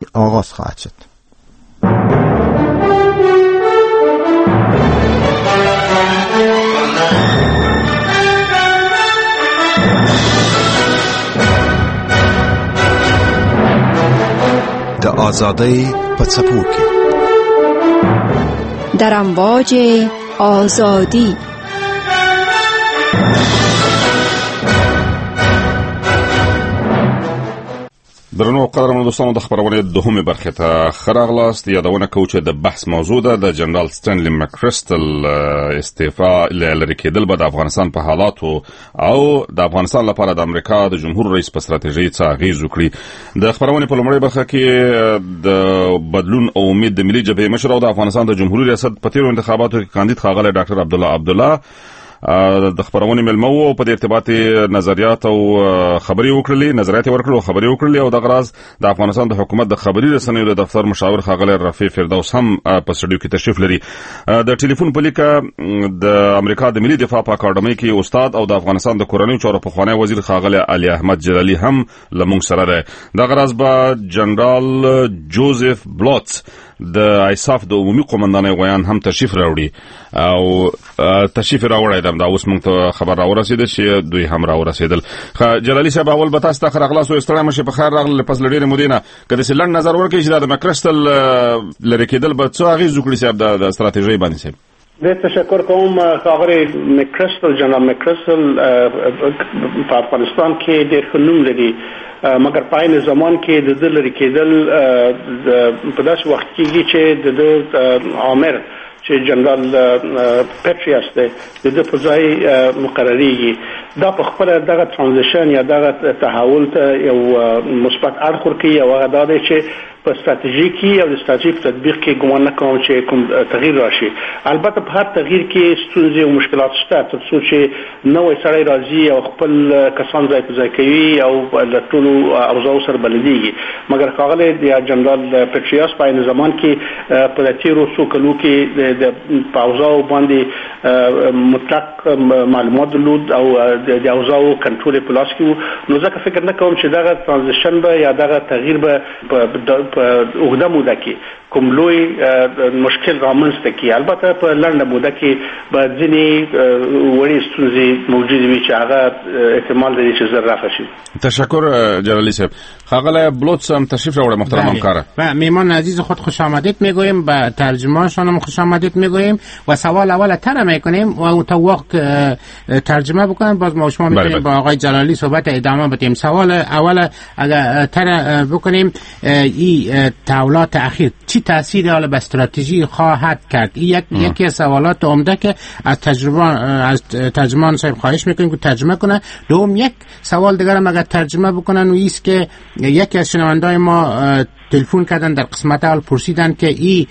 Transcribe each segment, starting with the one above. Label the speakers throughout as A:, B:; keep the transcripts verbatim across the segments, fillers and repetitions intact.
A: آغاز خواهد شد. د آزادی په څپو کې
B: در امواج آزادی
C: درنو قدرمنو دوستانو، د خبرونې دوهمې برخې ته ښه راغلاست. یادونه کوو چې د بحث موضوع ده د جنرال سټنلی مکرستل استعفا لرې کېدل به د افغانستان په حالاتو او د افغانستان لپاره د امریکا د جمهور رئیس په ستراتیژۍ څه اغېز وکړي. د خبرونې په لومړۍ برخه کې د بدلون او امید د ملي جبهې مشر او د افغانستان د جمهوریت ریاست په تیرو انتخاباتو کې کاندید ښاغلی ډاکټر عبدالله عبدالله د خبرونې ملمه وو په دې ارتباط نظریات او خبري وکړلې نظریات ورکړل او خبري وکړلې او د غراز د افغانستان د حکومت د خبري رسنیو د دفتر مشاور ښاغلی رفیع فردوس هم په سټډیو کې تشریف لري. د ټلیفون په لیکه د امریکا د ملي دفاع په اکاډمۍ کې استاد او د افغانستان د کورنیو چارو پخوانی وزیر ښاغلی علي احمد جلالي هم لمونږ سره دی. د غراز به جنرال جوزف بلوتس د ایساف د عمومي قومندانۍ غویان هم تشریف راوړي او تشریف راوړی دا اوس موږ ته خبر راورسېده چې دوی هم راورسېدل. جلالي صاحب، اول به تاسو ته ښه راغلاست او ستړی مه شئ، په خیر راغلل. پس له ډېرې مودې نه که داسې لنډ نظر ورکړئ چې دا د مکرستل لرې کېدل به څه اغېز وکړي صاحب د ستراتیژۍ باندې صاحب؟
D: زه تشکر کوم ښاغلی مکرستل، جنرال مکرستل په افغانستان کې ډېر ښه نوم لري، مګر په عین زمان کې د ده لرې کېدل په داسې وخت کېږي چې د ده عامر چې جنرال پیټریاس دی د ده په ځای مقرریږي. دا په خپله دغه ترانزیشن یا دغه تحول ته یو مثبت اړخ ورکوي او هغه دا دی چې په ستراتیژي کې او د ستراتیژي په تطبیق کې ګمان نه کوم چې کوم تغییر راشي. البته په هر تغییر کې ستونزې او مشکلات شته، تر څو چې نوی سړی راځي او خپل کسان ځای په ځای کوي او له ټولو اوضاعو سره بلدېږي. مګر ښاغلی د جنرال پیټریاس په عین زمان کې په تېرو څو کلو کې د په اوضاعو باندې مطلق معلومات درلود او د اوضاعو کنټرول یې په لاس کې و. نو ځکه فکر نه کوم چې دغه ترانزیشن به یا دغه تغییر به په اوږده موده کې کوم لوی مشکل رامنځته کړي. البته په لنډه موده کې به ځینې وړې ستونزې موجودې وي چې هغه احتمال لري چې ژر رفع شي.
C: تشکر جلالی صاحب. ښاغلی بلوتس هم تشریف راوړه محترم همکاره.
E: و میهمان عزیز خود خوش آمدید میگوییم، به ترجمه‌شان هم خوش آمدید میگوییم و سوال اول تر میکنیم و اون تا وقت ترجمه بکنیم باز ما شما میتونیم با آقای جلالی صحبت ادامه بدیم. سوال اول اگر تر بکنیم، این تحولات اخیر چی تأثیری حالا به استراتژی خواهد کرد؟ یک یکی از سوالات عمده که از ترجمان از ترجمان صاحب خواهش میکنیم که ترجمه کنه. دوم یک سوال دیگر هم اگر ترجمه بکنن و ایست که یکی از شنوندای ما تلفن کردن در قسمت اول پرسیدن که این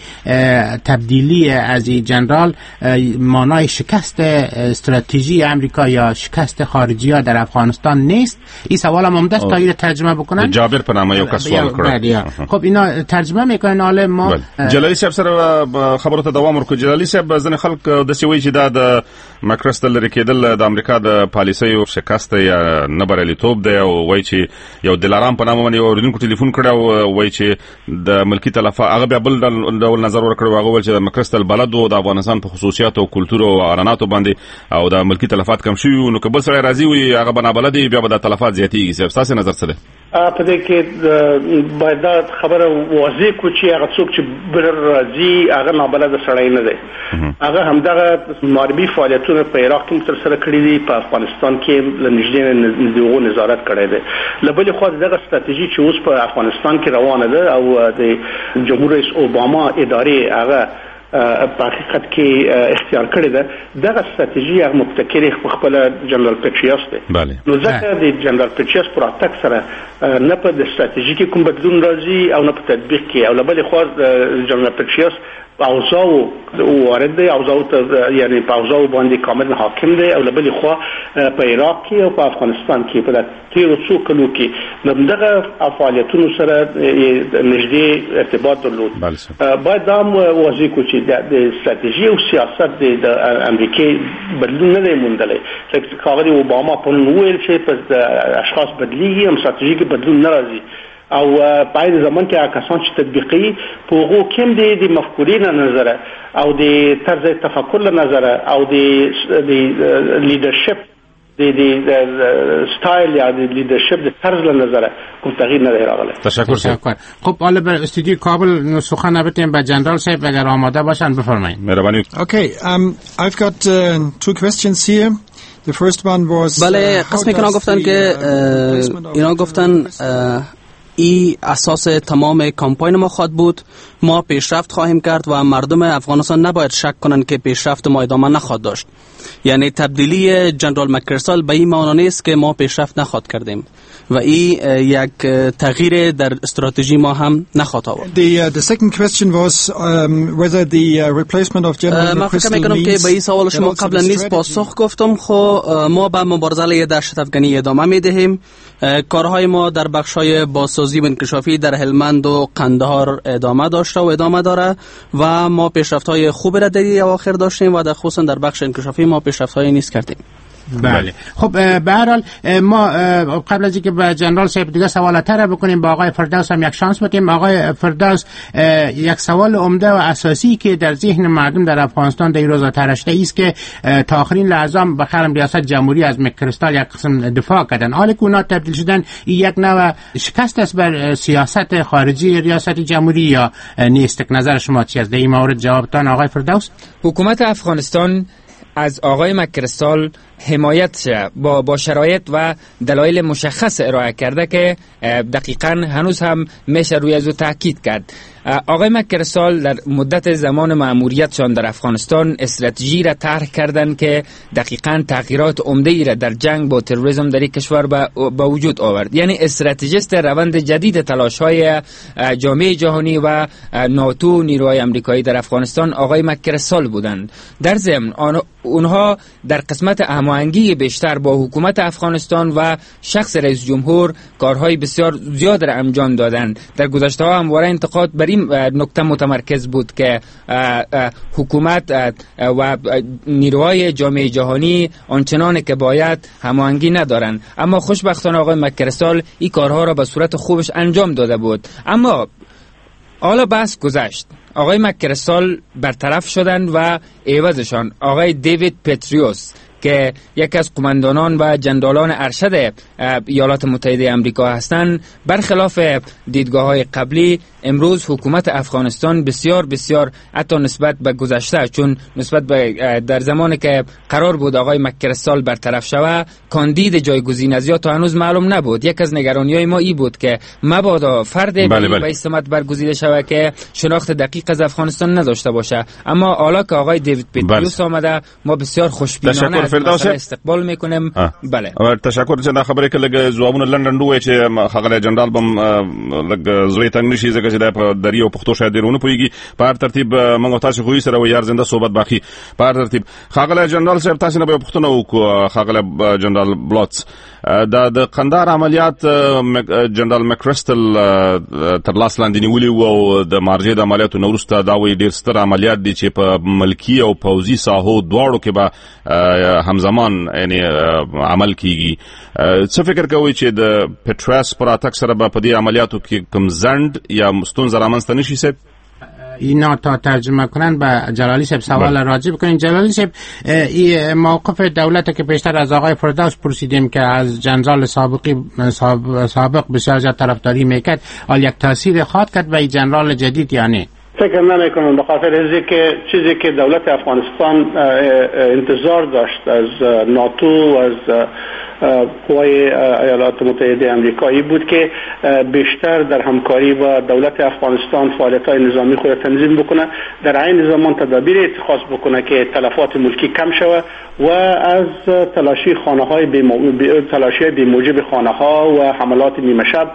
E: تبدیلی از این جنرال مانای شکست استراتژی امریکا یا شکست خارجی ها در افغانستان نیست. این سوال هم عمده است تا این ترجمه بکنن.
C: جابر په نامه یو کس سوال کړ.
E: خب اینا ترجمه میکنن. حالا ما
C: جلالی صاحب سره خبرو ته دوام ورکړو. جلالی صاحب، ځنې خلک داسې وایي چې دا د مکرستل لرې کېدل د امریکا د پالیسیو شکست یا نه بریالیتوب دی او وایي چې یو دلارام په نامه باندې یو اورېدونکو ټلیفون کړی او وایي چې د ملکی تلفات هغه بیا بل ډول نظر ورکړو. هغه ول چې د مکرستل بلد او د افغانستان په خصوصیات او کلتور او اعلاناتو باندې او د ملکی تلفات کم شوی، نو که بل سره راځي وي هغه بنا بلدي بیا به د تلفات زیاتېږي. صاحب تاسو نظر څه دی؟
D: په دې کې باید دا خبره واضح کړو چې هغه څوک چې بل راځي هغه نابلده سړی نه دی. هغه همدغه معربي فعالیتونه په عراق کې ترسره کړي دي، په افغانستان کې له نږدې نه دغه نظارت کړی دی. له بلې خوا دغه ستراتیژي چې اوس په افغانستان کې روانه ده او د جمهور رئیس اوباما ادارې هغه په حقیقت کې اختیار کړی ده، دغه ستراتیژي هغه مبتکر خپل جنرال پیټریاس دی. نو ځکه د جنرال پیټریاس پر اتک سره نه په د ستراتیژي کې کوم بدلون راځي او نه په تطبیق کې. او له بلې خوا جنرال پیټریاس اوضاع وارد دی، اوضاع یعنی په اوضاع باندې کاملا حاکم دی. او له بلې خوا په عراق کې او په افغانستان کې په تیرو څو کلو کې دغه فعالیتونو سره نږدې ارتباط درلود. باید دا واضح کړو چې د ستراتیژي او سیاست د امریکای بدلون نه دی موندلی. ښاغلی اوباما په نوم وویل چې په اشخاص بدلیږي، هم ستراتیژي کې بدلون نه راځي. او باید زمان که کسان چې تطبیقي په هغو کم دي د مفکورې نه نظره او د طرز تفکر له نظره او د د لیدرشپ د د ستایل یا د لیدرشپ د طرز له نظره کوم تغییر نه راغلی.
C: تشکر
E: تشکر. خب حالا به استودیوی کابل سخن نبتیم به جنرال صاحب اگر آماده باشن بفرمایید.
C: مهربانی.
A: Okay, um, I've got uh, two questions here. The first one was
F: بله قسمی که اینا گفتن که اینا گفتن ای اساس تمام کامپاین ما خواهد بود، ما پیشرفت خواهیم کرد و مردم افغانستان نباید شک کنند که پیشرفت ما ادامه نخواهد داشت. یعنی تبدیلی جنرال مکرسال به این معنا نیست که ما پیشرفت نخواهد کردیم و این یک تغییر در استراتژی ما هم نخواهد آورد.
A: The, uh, the second question was um, whether the uh, replacement of General
F: ما فکر میکنم که به این سوال شما قبلا نیست پاسخ گفتم. خب ما به مبارزه دهشت افغانی ادامه میدهیم. کارهای ما در بخش‌های بازسازی و انکشافی در هلمند و قندهار ادامه داشته و ادامه داره و ما پیشرفت‌های خوبی را در این اواخر داشتیم و در خصوصا در بخش انکشافی ما پیشرفت‌های نیست کردیم.
E: بله. خب به هر حال ما قبل از اینکه به جنرال صاحب دیگه سوالات را بکنیم با آقای فردوس هم یک شانس بدیم. آقای فردوس، یک سوال عمده و اساسی که در ذهن مردم در افغانستان در این روزا تراشته است که تا آخرین لحظه به خرم ریاست جمهوری از مکرستال یک قسم دفاع کردن، حالا که اونا تبدیل شدن یک نوع شکست است بر سیاست خارجی ریاست جمهوری یا نیست؟ نظر شما چی است در این مورد؟ جوابتان آقای فردوس.
G: حکومت افغانستان از آقای مکرستال حمایت با با شرایط و دلایل مشخص ارائه کرده که دقیقاً هنوز هم میشه روی از او تاکید کرد. آقای مکرستال در مدت زمان مأموریتشان در افغانستان استراتژی را طرح کردند که دقیقاً تغییرات عمده‌ای را در جنگ با تروریسم در این کشور به وجود آورد. یعنی استراتژیست روند جدید تلاش‌های جامعه جهانی و ناتو نیروهای آمریکایی در افغانستان آقای مکرستال بودند. در ضمن اونها در قسمت هماهنگی بیشتر با حکومت افغانستان و شخص رئیس جمهور کارهای بسیار زیاد را انجام دادند. در گذشته ها همواره انتقاد بر این نکته متمرکز بود که حکومت و نیروهای جامعه جهانی آنچنان که باید هماهنگی ندارند، اما خوشبختانه آقای مکرستال این کارها را به صورت خوبش انجام داده بود. اما حالا بحث گذشت، آقای مکرستال برطرف شدند و عوضشان آقای دیوید پتریوس که یکی از قماندانان و جنرالان ارشد ایالات متحده آمریکا هستند، برخلاف دیدگاه‌های قبلی امروز حکومت افغانستان بسیار بسیار حتی نسبت به گذشته، چون نسبت به در زمانی که قرار بود آقای مکرستال برطرف شود کاندید جایگزین از یا تا هنوز معلوم نبود. یک از نگرانی‌های ما ای بود که مبادا فرد به استمت برگزیده شود که شناخت دقیق از افغانستان نداشته باشه. اما حالا که آقای دیوید پتریوس آمده ما بسیار خوشبینانه استقبال میکنیم. بله
C: تشکر. چې خبرې کله ځوابونه لندن دوی چې خغله جنرال بم لګ زوی تنګ نشي ځکه چې د دریو پښتو شاید ډیرونه پويږي. په هر ترتیب موږ تاسو خو یې سره یار زنده صحبت باقي. په هر ترتیب خغله جنرال صاحب تاسو نه به پښتنه وکړو. خغله جنرال بلوتس د د قندهار عملیات جنرال مکرستل تر لاس لاندې نیولې او د مارجې د عملیاتو نورسته دا وی ډیر ستر عملیات دي چې په ملکی او پوځي ساحو دواړو کې به همزمان یعنی عمل کیږي. څه فکر کوئ چې د پټریاس پر اتاک سره به په دې عملیاتو کې کم زند یا ستونزه رامنځته نشي؟ صاحب
E: اینا تا ترجمه کنن به جلالی صاحب سوال راجع بکنین. جلالی صاحب این موقف دولت که پیشتر از آقای فردوس پرسیدیم که از جنرال سابقی سابق بسیار زیاد طرفداری میکرد، حال یک تاثیر خواهد کرد به این جنرال جدید یا نه؟
D: فکر نمی کنم، به خاطر از که چیزی که دولت افغانستان انتظار داشت از ناتو و از قوای ایالات متحده آمریکایی بود که بیشتر در همکاری با دولت افغانستان فعالیت‌های نظامی خود تنظیم بکنه، در عین زمان تدابیر اتخاذ بکنه که تلفات ملکی کم شود و از تلاشی خانه‌های تلاشی بی‌موجب خانه‌ها و حملات نیمه شب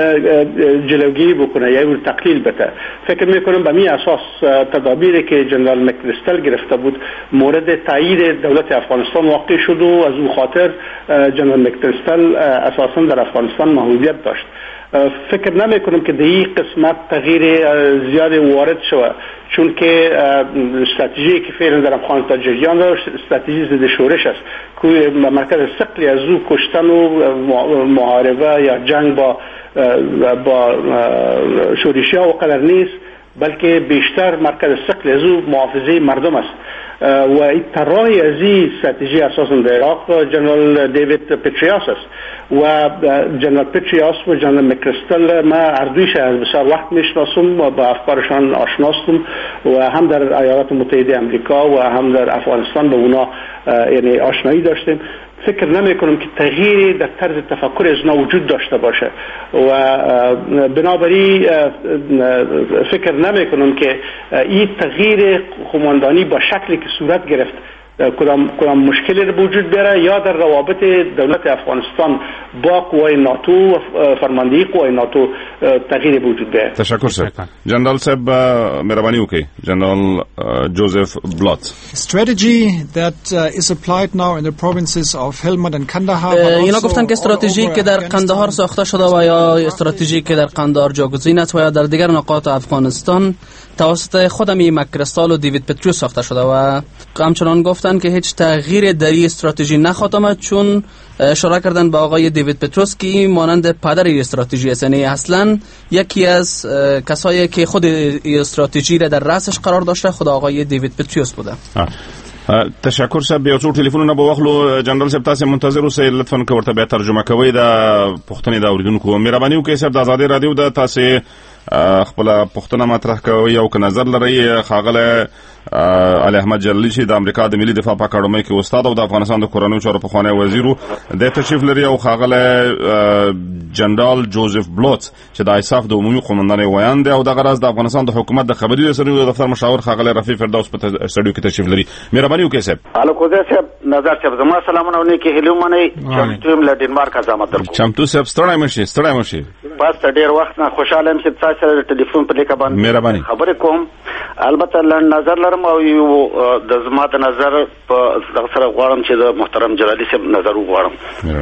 D: جلوگیری بکنه یا تقلیل بده. فکر می‌کنم به می اساس تدابیری که جنرال مکرستل گرفته بود مورد تایید دولت افغانستان واقع شد و از اون خاطر جنرال مکرستل اساساً در افغانستان محبوبیت داشت. فکر نمی کنم که در این قسمت تغییر زیادی وارد شود، چون که استراتژی که فعلا در افغانستان جریان داشت استراتژی ضد شورش است که مرکز ثقلی از او کشتن و محاربه یا جنگ با با شورشی ها و قدر نیست، بلکه بیشتر مرکز ثقل از او محافظه مردم است و این طراحی از این استراتژی اساسا در عراق جنرال دیوید پتریاس است و جنرال پتریاس و جنرال مکریستل ما اردویش از بسیار وقت میشناسم و با افکارشان آشناستم و هم در ایالات متحده امریکا و هم در افغانستان به اونا یعنی آشنایی داشتیم. فکر نمی کنم که تغییری در طرز تفکر از اونا وجود داشته باشه و بنابراین فکر نمی کنم که این تغییر قماندانی با شکلی که صورت گرفت کدام کدام مشکلی رو وجود بیاره یا در روابط دولت افغانستان با قوای ناتو و فرماندهی قوای ناتو تغییر وجود بیاره.
C: تشکر سر. جنرال صاحب مهربانی وکړئ. جنرال جوزف بلات.
A: Strategy that uh, is applied now in the provinces of Helmand and Kandahar.
F: اینا گفتن که استراتژی که در قندهار ساخته شده و یا استراتژی که در قندهار جاگزین است و یا در دیگر نقاط افغانستان توسط خودمی مکریستال و دیوید پتریوس ساخته شده و همچنان گفتن که هیچ تغییر در این استراتژی نخواهد آمد، چون اشاره کردن به آقای دیوید پتروس که این مانند پدر این استراتژی است، یعنی اصلا یکی از کسایی که خود این استراتژی را در رأسش قرار داشته خود آقای دیوید پتریوس بوده.
C: تشکر صاحب. یو څو ټلیفونونه به واخلو. جنرال صاحب تاسو منتظر اوسئ، لطفا که ورته بیا ترجمه کوئ د پښتنې د اوریدونکو. مهرباني وکړئ صاحب، د آزادۍ رادیو د تاسو خپل پښتنه مطرح کوي او که نظر لري. خاغله علي احمد جلالی چې د امریکا د ملي دفاع په اکاډمۍ کې استاد او د افغانستان د کورنیو چارو پخوانی وزیر د تشریف لري، او خاغله جنرال جوزف بلوت چې د ایساف د عمومي قومندان ویان دی او د غرض د افغانستان د حکومت د خبري رسنیو د دفتر مشاور خاغله رفیع فردوس په سټډیو کې تشریف لري. مهرباني وکړئ صاحب.
H: الو کوزه صاحب، نظر صاحب زما سلامونه ونی کې هلو منی چمتو له ډنمارک ازامت درکو.
C: چمتو صاحب ستړی مشي ستړی مشي
H: پس ډیر وخت نه خوشاله یم چې تاسو سره ټلیفون په لیکه باندې
C: مهرباني
H: خبرې کوم. البته نظر لرم او یو د زما د نظر په سره غواړم چې د محترم جلالی صاحب نظر وغواړم.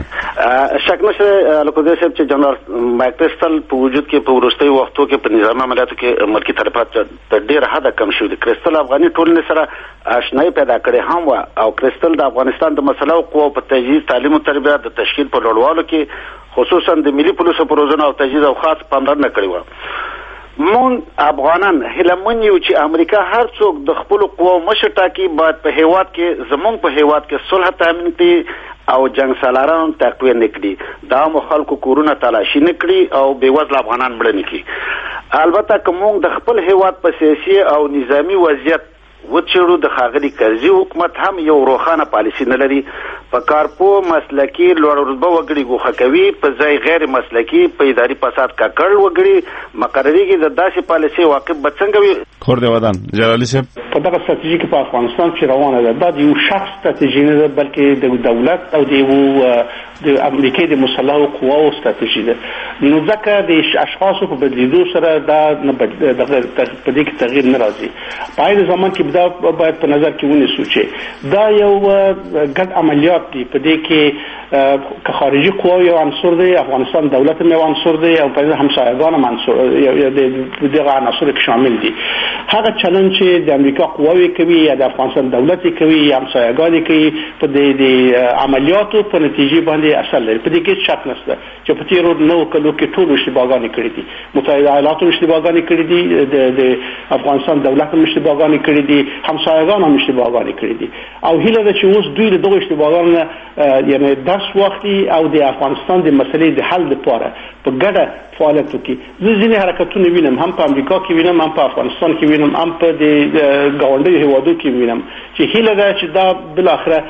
H: شک نشته الکوزه صاحب چې جنرال مکریستل په وجود کې په ورستي وختو کې په نظام عملیاتو کې ملکی طرفات په ډیر حد کم شو. د کریستل افغاني ټولنې سره آشنایی پیدا کړي هم او کریستل د افغانستان د مسلو او قوو په تجهیز تعلیم او تربیت د تشکیل په لوړوالو کې خصوصا د ملي پولیسو پروژو او تجهیز او خاص پاملرنه کړې و. مون افغانان هلمون یو چې امریکا هر څوک د خپل قوو مشر ټاکي باید په هیواد کې زمون په هیواد کې صلح تامین کړي او جنگ سالارانو تقویه نکړي، دا مو خلکو کورونه تلاشي نکړي او بیوزل افغانان مړ نکړي. البته کوم د خپل هیواد په سیاسي او نظامی وضعیت وچړو د خاغلی کرزي حکومت هم یو روخانه پالیسی نه لري. په کارپو مسلکی لوړ رتبه وګړي ګوښه کوي، په ځای غیر مسلکی په اداري فساد ککړ وګړي مقرریږي. د داسې پالیسی واقع به څنګه وي؟
C: خور دی ودان جلالی صاحب
D: په دغه استراتیژي کې په افغانستان کې روانه ده. دا د یو شخص استراتیژي نه ده، بلکې د دولت او د یو د امریکای د مسلحو قواو استراتیژي ده. نو ځکه د اشخاصو په بدلیدو سره دا په دې کې تغییر نه راځي. په عین زمان کې دا باید په نظر کې ونیسو چې دا یو ګډ عملیات دی. په دې کې که خارجي قوا یو عنصر دی، افغانستان دولت هم یو عنصر دی او په همسایگان هم عنصر یا د دغه عناصر کې شامل دي. هغه چلن چې د امریکا قواوی کوي یا د افغانستان دولت کوي یا همسایگان کوي په دې عملیاتو په نتیجه باندې اثر لري. په دې کې شک نشته چې په تیرو نو کلو کې ټول اشتباهات کړې دي. متحده ایالات هم اشتباهات کړې دي، د افغانستان دولت هم اشتباهات کړې دي، همسایگان هم اشتباهات کړې دي. او هیله ده چې اوس دوی له دغه اشتباهاتو یعنی درس واخلي او د افغانستان د مسلې د حل لپاره په ګډه فعالیت وکړي. زه ځینې حرکتونه وینم، هم په امریکا کې وینم، هم په افغانستان کې وینم، هم په د ګاونډیو هیوادو کې وینم چې هیله ده چې دا بل اخره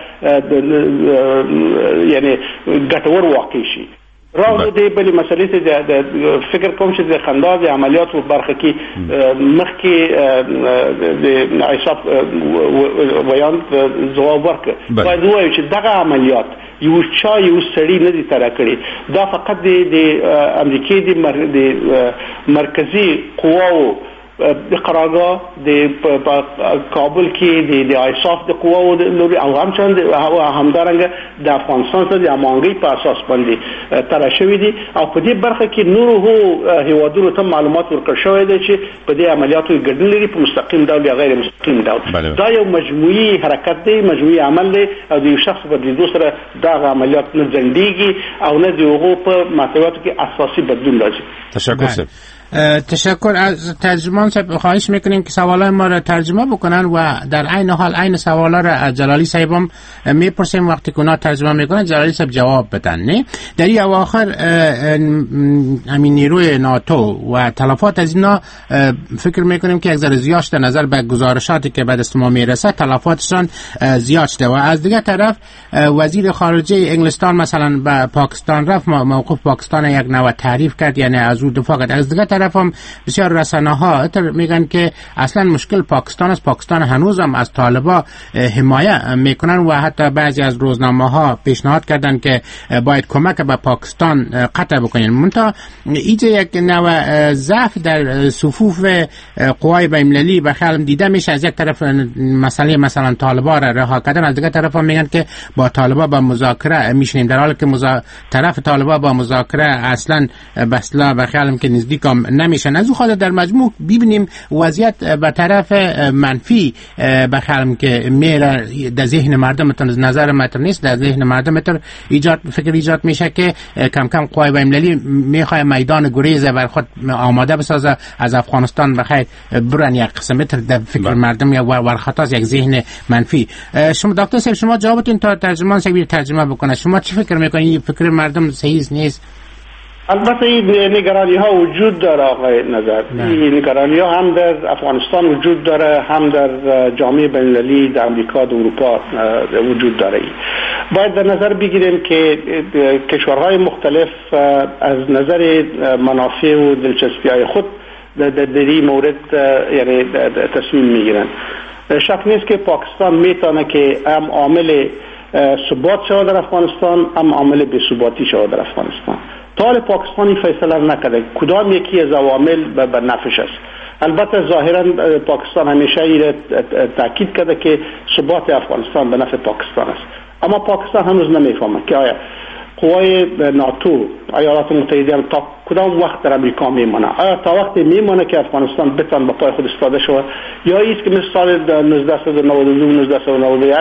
D: یعنی ګټور واقع شي. راو دې بلې مسلې ته د فکر کوم چې د خندا د عملیاتو برخه کې مخکې د عیساف ویان ځواب ورکړ. باید ووایو چې دغه عملیات یو چا یو سړی نه دي تر کړی، دا فقط د امریکای د مرکزی قواو د قرارگاه د کابل کې د د ایصاف د قواو د لوري او همچنان د همدارنګه د افغانستان سره د امانګي په اساس باندې تر شوی دي او په دې برخه کې نور هو هیوادونو ته معلومات ورکړ شوی دی چې په دې عملیاتو ګډون لري په مستقیم ډول یا غیر مستقیم ډول. دا یو مجموعي حرکت دی، مجموعي عمل دی او د یو شخص په لیدو سره دا عملیات نه ځنډیږي او نه د هغو په محتویاتو کې اساسي بدلون راځي.
C: تشکر سر.
E: تشکر. از ترجمان صاحب خواهش میکنیم که سوالای ما را ترجمه بکنن و در عین حال عین سوالا را از جلالی صاحب هم میپرسیم وقتی که اونا ترجمه میکنن جلالی صاحب جواب بدن. نه در این اواخر همین نیروی ناتو و تلفات از اینا فکر میکنیم که یک ذره زیاد در نظر به گزارشاتی که به دست ما میرسه تلفاتشان زیاد شده و از دیگه طرف وزیر خارجه انگلستان مثلا به پاکستان رفت، موقف پاکستان یک نوع تعریف کرد، یعنی از او دفاع کرد. از دیگه طرف هم بسیار رسانه ها میگن که اصلا مشکل پاکستان است، پاکستان هنوز هم از طالبا حمایه میکنن و حتی بعضی از روزنامه ها پیشنهاد کردن که باید کمک به پاکستان قطع بکنین. منتها اینجا یک نوع ضعف در صفوف قوای بین‌المللی به خیالم دیده میشه. از یک طرف مسئله مثلا طالبا را رها کردن، از دیگر طرف هم میگن که با طالبا با مذاکره میشینیم، در حالی که مزا... طرف طالبا با مذاکره اصلا بسلا به خیالم که نزدیک هم نمیشن. از او خاطر در مجموع ببینیم وضعیت به طرف منفی به خیالم که میره در ذهن مردم، از نظر متر نیست، در ذهن مردم متر ایجاد فکر ایجاد میشه که کم کم قوای بین‌المللی میخواد میدان گریز بر خود آماده بسازه، از افغانستان بخیر برن. یک قسم متر در فکر مردم یا ورخطاست یک ذهن منفی. شما دکتر صاحب شما جوابتون تا ترجمان صاحب ترجمه بکنه، شما چی فکر میکنید؟ فکر مردم صحیح نیست؟
D: البته این نگرانی ها وجود داره آقای نظر. این نگرانی ها هم در افغانستان وجود داره، هم در جامعه بین‌المللی در امریکا و اروپا وجود داره. باید در نظر بگیریم که کشورهای مختلف از نظر منافع و دلچسپی های خود در این مورد یعنی تصمیم میگیرن. شک نیست که پاکستان میتونه که هم عامل ثبات شود در افغانستان، هم عامل بی‌ثباتی شود در افغانستان. تا پاکستانی فیصله نکرده کدام یکی از عوامل به نفعش است. البته ظاهرا پاکستان همیشه این تاکید کرده که ثبات افغانستان به نفع پاکستان است، اما پاکستان هنوز نمیفهمه که آیا قوای ناتو ایالات متحده تا کدام وقت در امریکا میمونه، آیا تا وقتی میمونه که افغانستان بتونه به پای خود ایستاده شود، یا ایست که مثل سال نوزده نود و دو نوزده نود و یک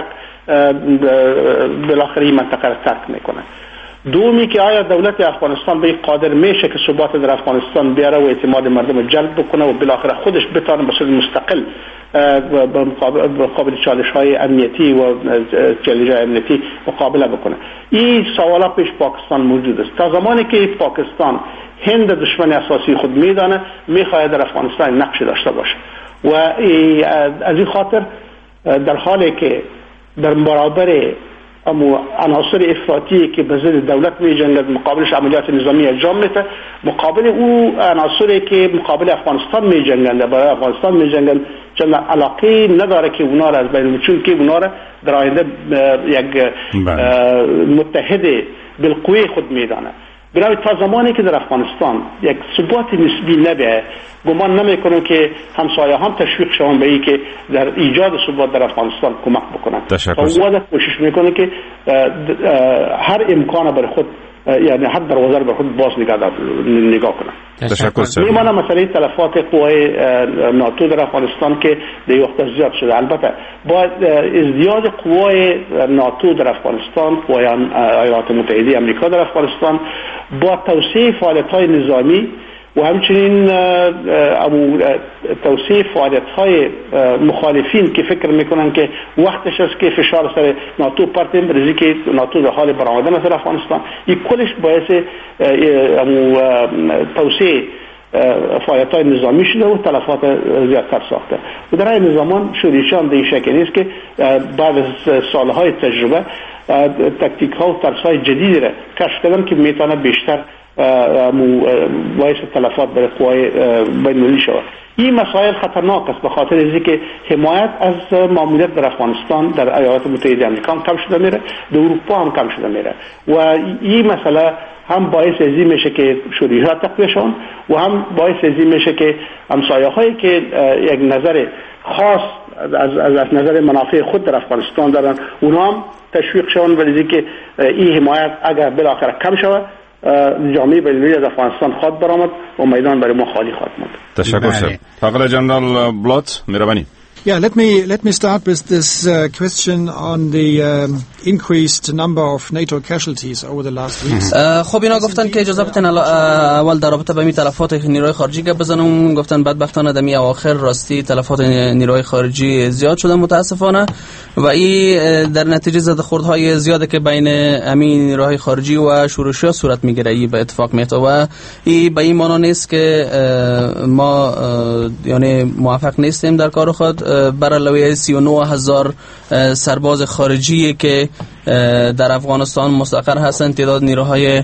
D: بالاخره این منطقه را ترک میکنه. دومی که آیا دولت افغانستان به قادر میشه که ثبات در افغانستان بیاره و اعتماد مردم رو جلب بکنه و بالاخره خودش بتونه به صورت مستقل به مقابل چالش های امنیتی و چالش های امنیتی مقابله بکنه. این سوالا پیش پاکستان موجود است. تا زمانی که پاکستان هند دشمن اساسی خود میدانه، میخواهد در افغانستان نقش داشته باشه و از این خاطر در حالی که در برابر اما عناصر افراطی که به ضد دولت می جنگند مقابلش عملیات نظامی انجام میده، مقابل او عناصری که مقابل افغانستان می جنگند برای افغانستان می جنگند چون علاقه نداره که اونا را از بین، چون که اونا را در آینده یک متحد بالقوه خود میدانه. برای تا زمانی که در افغانستان یک ثبات نسبی نبیه، گمان نمیکنم که همسایه هم تشویق شوند به این که در ایجاد ثبات در افغانستان کمک بکنن. تا او کوشش میکنه که هر امکان برای خود یعنی هر دروازه بر خود باز نگاه نگاه کنن.
C: تشکر.
D: میمانه مسئله تلفات قوای ناتو در افغانستان که در وقت زیاد شده. البته با ازدیاد قوای ناتو در افغانستان، قوای ایالات متحده آمریکا در افغانستان، با توسعه فعالیت‌های نظامی و همچنین توسعه فعالیت‌های مخالفین که فکر میکنن که وقتش است که فشار سر ناتو پرتیم بریزی که ناتو در حال برآمدن است در افغانستان، این کلش باعث توسعه فعالیت‌های نظامی شده و تلفات زیادتر ساخته. و در این زمان شوریشان در شکل نیست که بعد از سالهای تجربه تکتیک ها و ترس های جدیدی را کشف کردن که میتونه بیشتر باعث تلفات برای قوای بین‌المللی شود. این مسائل خطرناک است به خاطر اینکه حمایت از ماموریت در افغانستان در ایالات متحده آمریکا هم کم شده میره، در اروپا هم کم شده میره و این مسئله هم باعث ازی میشه که شوری‌ها تقویه شون و هم باعث ازی میشه که همسایه‌هایی که یک نظر خاص از از نظر منافع خود در افغانستان دارن اونها هم تشویق شون، ولی که این حمایت اگر بالاخره کم شود جامعه بین‌المللی از افغانستان خود برآمد و میدان برای ما خالی خواهد ماند.
C: تشکر شد. آقای جنرال بلات مهربانی.
A: Yeah, let me let me start with this uh, question on the um, increased number of NATO casualties over the last weeks.
F: خب اینا گفتن که اجازه بدین اول در رابطه با می تلفات نیروی خارجی گپ بزنم. گفتن بدبختانه دمی اواخر راستی تلفات نیروی خارجی زیاد شده متاسفانه و این در نتیجه زد خوردهای زیاده که بین همین نیروهای خارجی و شورشی‌ها صورت میگیره. این به اتفاق میفته و این به این معنی نیست که ما یعنی موفق نیستیم در کار خود. بر علاوه سی و نه هزار سرباز خارجی که در افغانستان مستقر هستند، تعداد نیروهای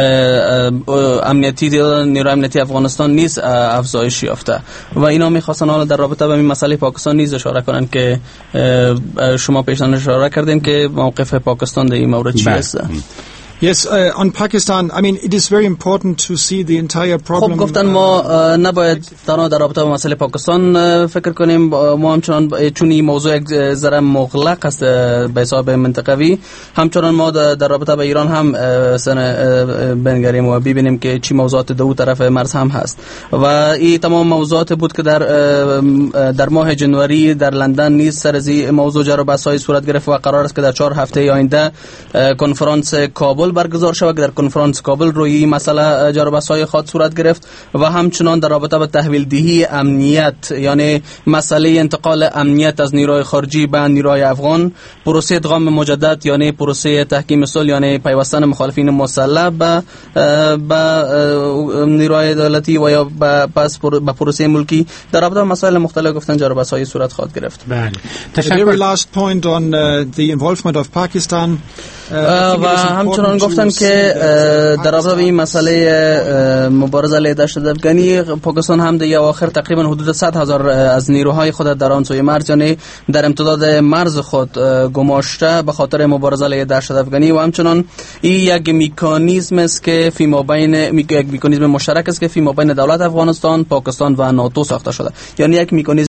F: امنیتی تعداد نیروهای امنیتی افغانستان نیز افزایش یافته و اینا می‌خواستن حالا در رابطه با این مسئله پاکستان نیز اشاره کنن که شما پیشتر اشاره کردین که موقف پاکستان در این مورد چی است.
A: Yes, uh, on Pakistan, I mean, it is very important to see the entire problem.
F: خب گفتن ما نباید تنها در رابطه با مسئله پاکستان فکر کنیم، ما همچنان چون این موضوع یک ذره مغلق است به حساب منطقوی، همچنان ما در رابطه با ایران هم بنگریم و ببینیم که چی موضوعات دو طرف مرز هم هست و این تمام موضوعات بود که در در ماه جنوری در لندن نیز سر از این موضوع جر و بحث‌های صورت گرفت و قرار است که در چهار هفته آینده کنفرانس کابل برگزار شود. در کنفرانس کابل روی این مسئله جر و بحث‌های خاص صورت گرفت و همچنان در رابطه با تحویل دهی امنیت، یعنی مسئله انتقال امنیت از نیروی خارجی به نیروی افغان، پروسه ادغام مجدد یعنی پروسه تحکیم صلح یعنی پیوستن مخالفین مسلح به به نیروی دولتی و یا به پس به پروسه ملکی، در رابطه با مسائل مختلف گفتن جر و بحث‌های صورت خواهد گرفت.
A: بله. تشکر. The last point on uh, the involvement of Pakistan.
F: و همچنان گفتن که در رابطه با این مسئله مبارزه علیه دهشت افغانی، پاکستان هم در اواخر تقریبا حدود صد هزار از نیروهای خود در آن سوی مرز یعنی در امتداد مرز خود گماشته به خاطر مبارزه علیه دهشت افغانی و همچنان این یک مکانیزم است که فیما بین یک مکانیزم مشترک است که فیما بین دولت افغانستان، پاکستان و ناتو ساخته شده، یعنی یک مکانیزم